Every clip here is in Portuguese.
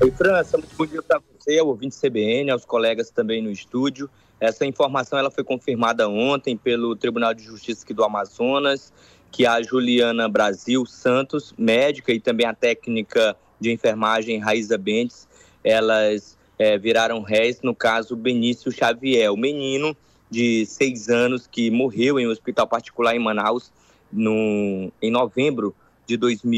Oi, França, muito bom dia para você, ao ouvinte CBN, aos colegas também no estúdio. Essa informação ela foi confirmada ontem pelo Tribunal de Justiça aqui do Amazonas, que a Juliana Brasil Santos, médica, e também a técnica de enfermagem Raíza Bentes, elas viraram réis no caso Benício Xavier, o menino de 6 anos que morreu em um hospital particular em Manaus em novembro de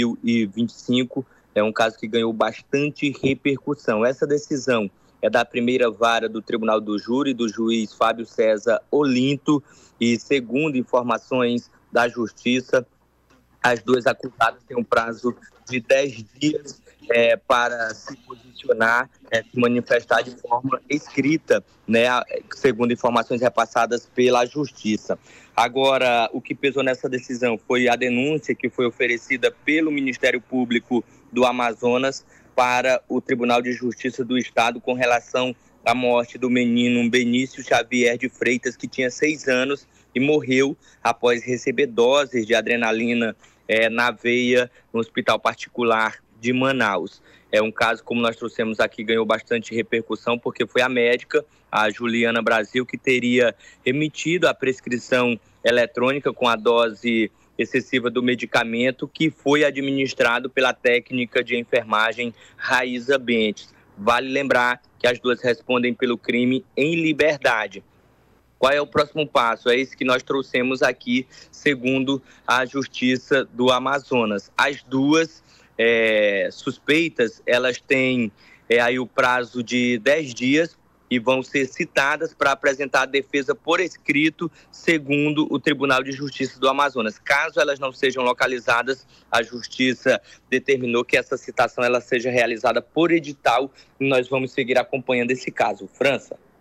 2025. É um caso que ganhou bastante repercussão. Essa decisão é da primeira vara do Tribunal do Júri, do juiz Fábio César Olinto, e segundo informações da Justiça, as duas acusadas têm um prazo de 10 dias para se posicionar, se manifestar de forma escrita, né, segundo informações repassadas pela Justiça. Agora, o que pesou nessa decisão foi a denúncia que foi oferecida pelo Ministério Público do Amazonas para o Tribunal de Justiça do Estado com relação à morte do menino Benício Xavier de Freitas, que tinha 6 anos e morreu após receber doses de adrenalina na veia no hospital particular de Manaus. É um caso, como nós trouxemos aqui, ganhou bastante repercussão, porque foi a médica, a Juliana Brasil, que teria emitido a prescrição eletrônica com a dose excessiva do medicamento, que foi administrado pela técnica de enfermagem Raíza Bentes. Vale lembrar que as duas respondem pelo crime em liberdade. Qual é o próximo passo? É isso que nós trouxemos aqui, segundo a Justiça do Amazonas. As duas suspeitas, elas têm aí o prazo de 10 dias e vão ser citadas para apresentar a defesa por escrito, segundo o Tribunal de Justiça do Amazonas. Caso elas não sejam localizadas, a Justiça determinou que essa citação ela seja realizada por edital e nós vamos seguir acompanhando esse caso. França.